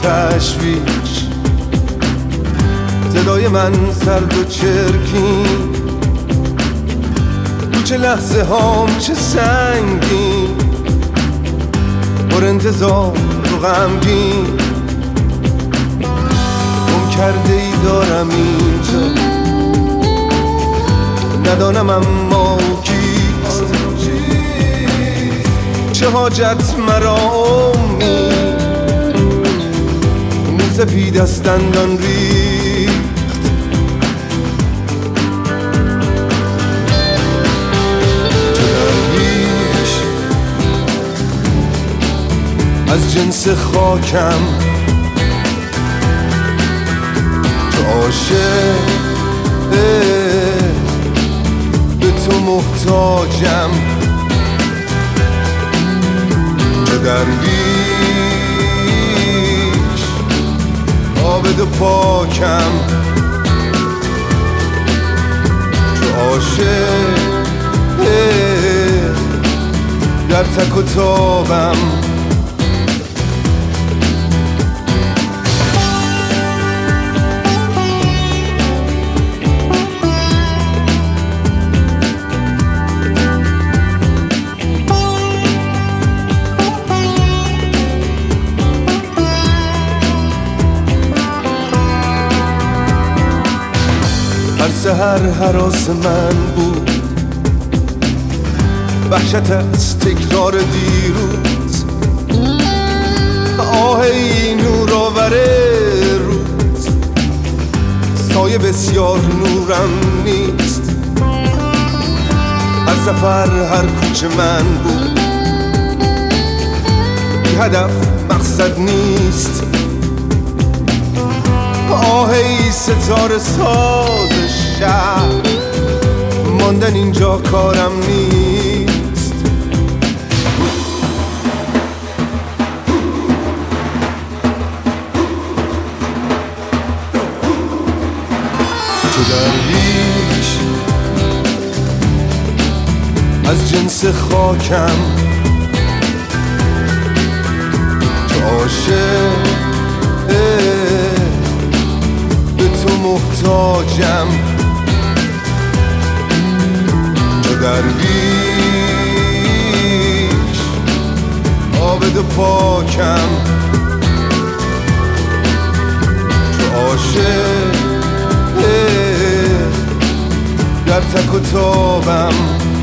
تشویش، صدای من سرد و چرکین، تو چه لحظه هام چه سنگین، پر انتظار و غمگین، گم کرده ای دارم اینجا، ندانم اما کیست، چه حاجت مرا امید، سپید از دندان ریخت، تو درویش از جنس خاکم، تو عاشق به تو محتاجم، تو درویش عابد و پاکم، تو عاشق در تک و تابم. هر سحر هراس من بود، وحشت از تکرار دیروز، آه ای نورآور روز، سایه بسیار نورم نیست، هر سفر هر کوچه من بود، بی هدف مقصد نیست، آه ای ستاره ساز شهر، ماندن اینجا کارم نیست، تو درویش از جنس خاکم، تو عاشق به تو محتاجم، تو درویش عابد و پاکم، تو عاشق در تک و تابم.